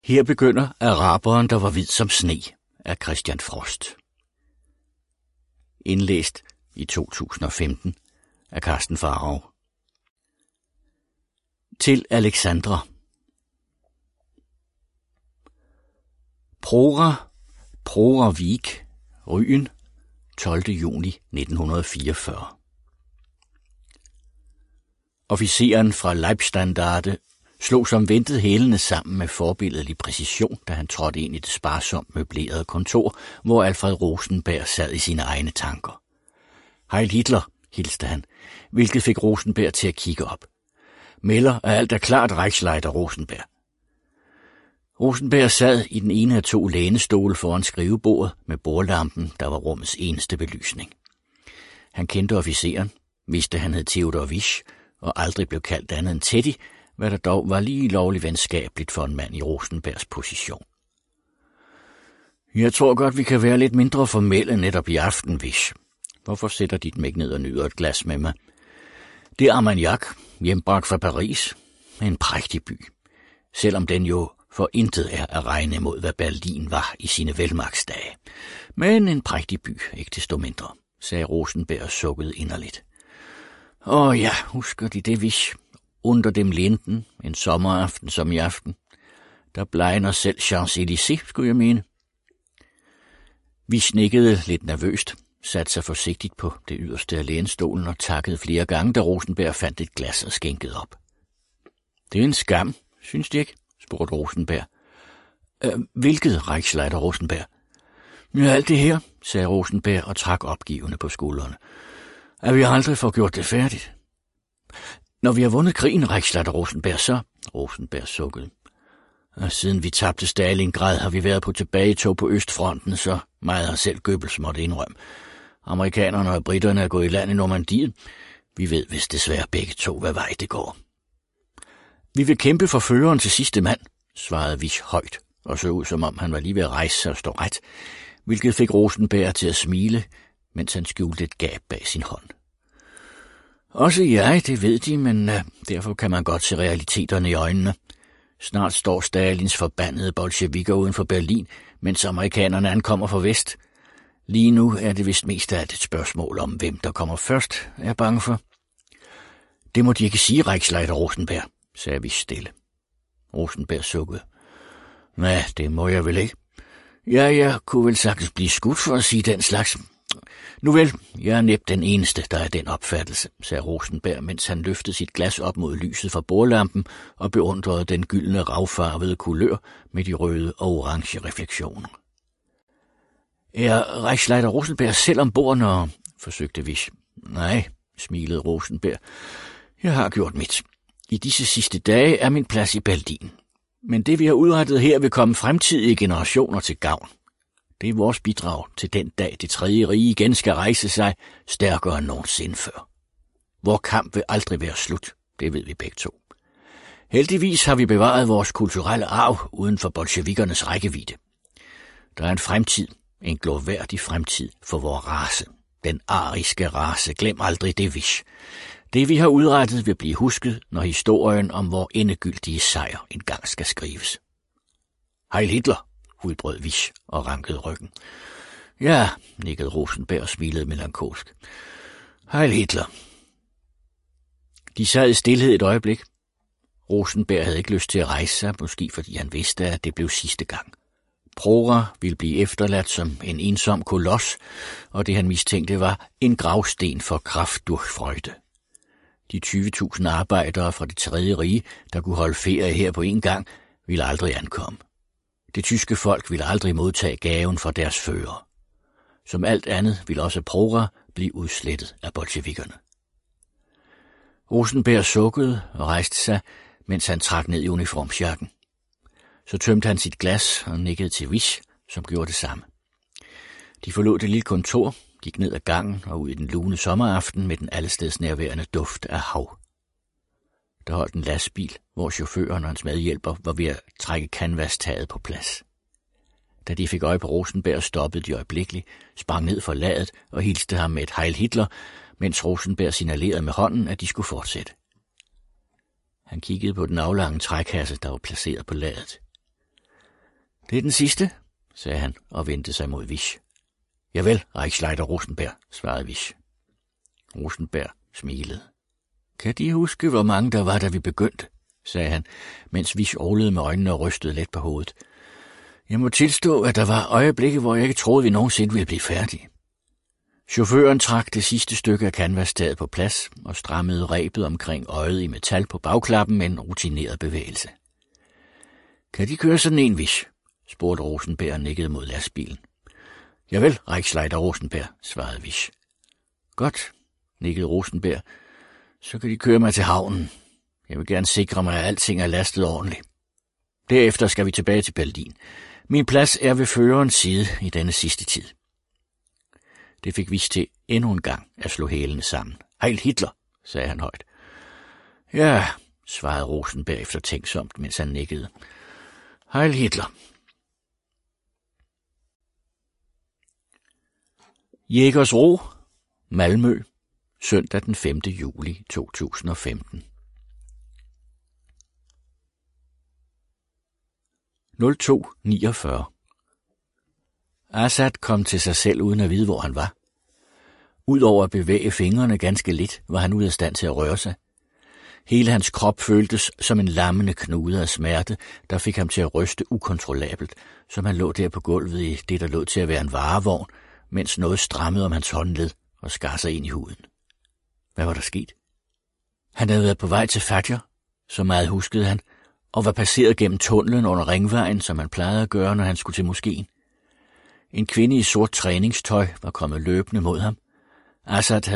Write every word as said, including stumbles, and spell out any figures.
Her begynder Araberen, der var hvid som sne af Christian Frost. Indlæst i to tusind og femten af Karsten Pharao. Til Alexandra. Prora, Prora Vik, Ryen, tolvte juni nitten fireogfyrre. Officeren fra Leibstandarte slog som ventet hælene sammen med forbilledlig præcision, da han trådte ind i det sparsomt møblerede kontor, hvor Alfred Rosenberg sad i sine egne tanker. Heil Hitler, hilste han, hvilket fik Rosenberg til at kigge op. Melder, at alt er klart, Reichsleiter Rosenberg. Rosenberg sad i den ene af to lænestole foran skrivebordet med bordlampen, der var rummets eneste belysning. Han kendte officeren, vidste han hed Theodor Wisch, og aldrig blev kaldt andet end Teddy, hvad der dog var lige lovligt venskabeligt for en mand i Rosenbergs position. Jeg tror godt, vi kan være lidt mindre formelle netop i aften, Wisch. Hvorfor sætter de dem ikke ned og nyder et glas med mig? Det er Armagnac, hjembragt fra Paris, en prægtig by, selvom den jo for intet er at regne mod, hvad Berlin var i sine velmagtsdage. Men en prægtig by, ikke desto mindre, sagde Rosenberg og sukkede inderligt. Åh ja, husker de det, Wisch? Under dem linden, en sommeraften som i aften. Der blegner selv Champs-Élysées, skulle jeg mene. Wisch nikkede lidt nervøst, satte sig forsigtigt på det yderste af lænestolen og takkede flere gange, da Rosenberg fandt et glas og skænkede op. Det er en skam, synes de ikke? Spurgte Rosenberg. Øh, hvilket, Reichsleiter Rosenberg? Ja, alt det her, sagde Rosenberg og trak opgivende på skuldrene. At vi aldrig får gjort det færdigt. Når vi har vundet krigen, Reichsleiter Rosenberg, så... Rosenberg sukkede. Og siden vi tabte Stalingrad, har vi været på tilbagetog på Østfronten, så meget har selv Goebbels måtte indrømme. Amerikanerne og britterne er gået i land i Normandiet. Vi ved vist desværre begge to, hvad vej det går. Vi vil kæmpe for føreren til sidste mand, svarede Wisch højt, og så ud som om han var lige ved at rejse sig og stå ret, hvilket fik Rosenberg til at smile, mens han skjulte et gab bag sin hånd. Også jeg, det ved de, men uh, derfor kan man godt se realiteterne i øjnene. Snart står Stalins forbandede bolsjevikker uden for Berlin, mens amerikanerne ankommer fra vest. Lige nu er det vist mest af alt et spørgsmål om, hvem der kommer først, er jeg bange for. Det må de ikke sige, Reichsleiter Rosenberg, sagde Wisch stille. Rosenberg sukkede. Nej, det må jeg vel ikke. Ja, jeg kunne vel sagtens blive skudt for at sige den slags. Nu vel, jeg er næppe den eneste, der er den opfattelse, sagde Rosenberg, mens han løftede sit glas op mod lyset fra bordlampen og beundrede den gyldne ravfarvede kulør med de røde og orange refleksioner. Er Reichsleiter Rosenberg selv ombord, når... forsøgte Wisch. Nej, smilede Rosenberg. Jeg har gjort mit. I disse sidste dage er min plads i Berlin. Men det, vi har udrettet her, vil komme fremtidige generationer til gavn. Det er vores bidrag til den dag, det tredje rige igen skal rejse sig stærkere end nogensinde før. Vor kamp vil aldrig være slut, det ved vi begge to. Heldigvis har vi bevaret vores kulturelle arv uden for bolsjevikkernes rækkevidde. Der er en fremtid, en glorværdig fremtid for vor race. Den ariske race, glem aldrig det, Wisch. Det, vi har udrettet, vil blive husket, når historien om vor endegyldige sejr engang skal skrives. Heil Hitler, udbrød Wisch og rankede ryggen. Ja, nikkede Rosenberg og smilede melankolsk. Heil Hitler. De sad i stilhed et øjeblik. Rosenberg havde ikke lyst til at rejse sig, måske fordi han vidste, at det blev sidste gang. Prora ville blive efterladt som en ensom koloss, og det han mistænkte var en gravsten for Kraft durch Freude. De tyve tusind arbejdere fra det tredje rige, der kunne holde ferie her på en gang, ville aldrig ankomme. Det tyske folk ville aldrig modtage gaven fra deres fører. Som alt andet ville også Prora blive udslettet af bolsjevikkerne. Rosenberg sukkede og rejste sig, mens han trak ned i uniformsjakken. Så tømte han sit glas og nikkede til Wisch, som gjorde det samme. De forlod det lille kontor, gik ned ad gangen og ud i den lune sommeraften med den allestedsnærværende duft af hav. Der holdt en lastbil, hvor chaufføren og hans medhjælper var ved at trække canvastaget på plads. Da de fik øje på Rosenberg, stoppede de øjeblikkeligt, sprang ned for ladet og hilste ham med et Heil Hitler, mens Rosenberg signalerede med hånden, at de skulle fortsætte. Han kiggede på den aflange trækasse, der var placeret på ladet. Det er den sidste, sagde han og vendte sig mod Wisch. Javel, Reichsleiter Rosenberg, svarede Wisch. Rosenberg smilede. Kan de huske, hvor mange der var, da vi begyndte, sagde han, mens Wisch ålede med øjnene og rystede let på hovedet. Jeg må tilstå, at der var øjeblikke, hvor jeg ikke troede, vi nogensinde ville blive færdige. Chaufføren trak det sidste stykke af canvasstaget på plads og strammede rebet omkring øjet i metal på bagklappen med en rutineret bevægelse. Kan de køre sådan en, Wisch? Spurgte Rosenberg og nikkede mod lastbilen. Javel, Reichsleiter Rosenberg, svarede Wisch. Godt, nikkede Rosenberg. Så kan de køre mig til havnen. Jeg vil gerne sikre mig, at alting er lastet ordentligt. Derefter skal vi tilbage til Berlin. Min plads er ved førerens side i denne sidste tid. Det fik Wisch til endnu en gang at slå hælene sammen. Heil Hitler, sagde han højt. Ja, svarede Rosenberg eftertænksomt, mens han nikkede. Heil Hitler. Jägersro, Malmø, søndag den femte juli to tusind og femten. nul to niogfyrre. Assad kom til sig selv uden at vide, hvor han var. Udover at bevæge fingrene ganske lidt, var han ude af stand til at røre sig. Hele hans krop føltes som en lammende knude af smerte, der fik ham til at ryste ukontrollabelt, som han lå der på gulvet i det, der lå til at være en varevogn, mens noget strammede om hans håndled og skar sig ind i huden. Hvad var der sket? Han havde været på vej til Fadjer, så meget huskede han, og var passeret gennem tunnelen under ringvejen, som han plejede at gøre, når han skulle til moskeen. En kvinde i sort træningstøj var kommet løbende mod ham. Assad havde